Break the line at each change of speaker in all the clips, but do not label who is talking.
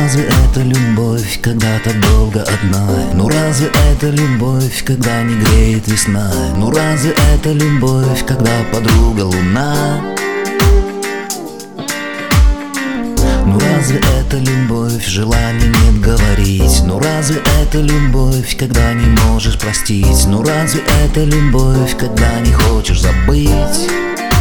разве это любовь, когда так долго одна? Ну разве это любовь, когда не греет весна? Ну разве это любовь, когда подруга луна? Ну разве это любовь, желаний нет говорить? Ну разве это любовь, когда не можешь простить? Ну разве это любовь, когда не хочешь забыть?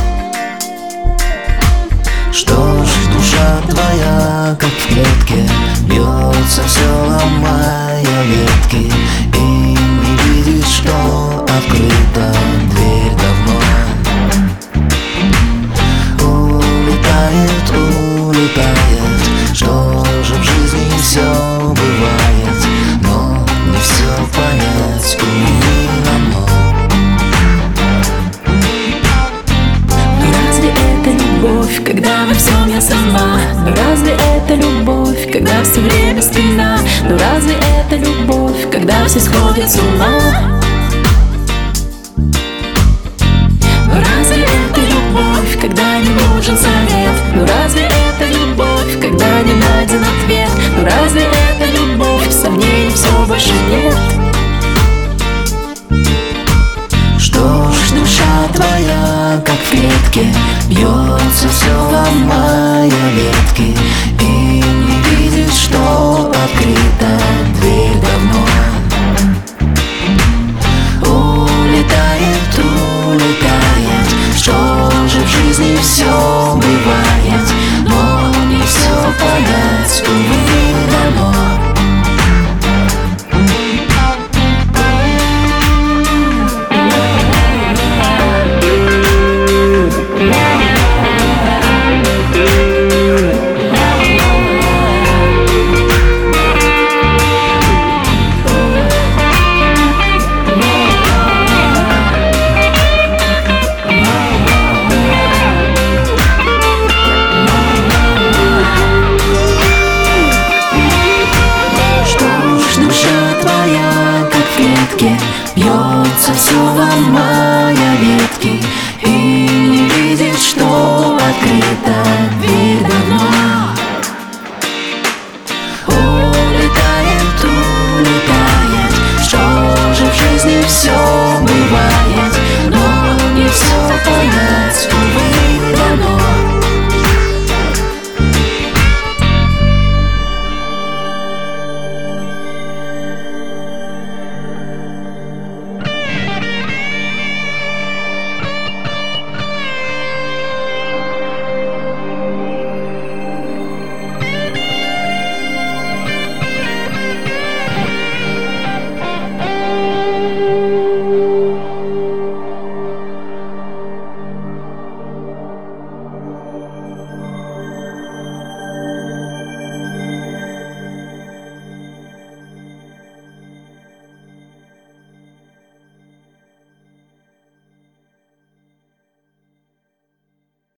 Что ж, душа твоя, как в клетке, бьется, все ломая ветки, и не видишь, что открыта дверь давно. Улетает, улетает, что же в жизни все бывает, но не все понять, увы, равно.
Разве это любовь, когда во всем я сама? Но разве это любовь, когда все время спина? Но разве это любовь, когда все сходят с ума? Но разве это любовь, когда не нужен совет? Но разве это любовь, когда не найден ответ? Но разве это любовь, сомнений все больше нет?
Что ж, душа твоя, как в клетке, бьется, все ломая ветки,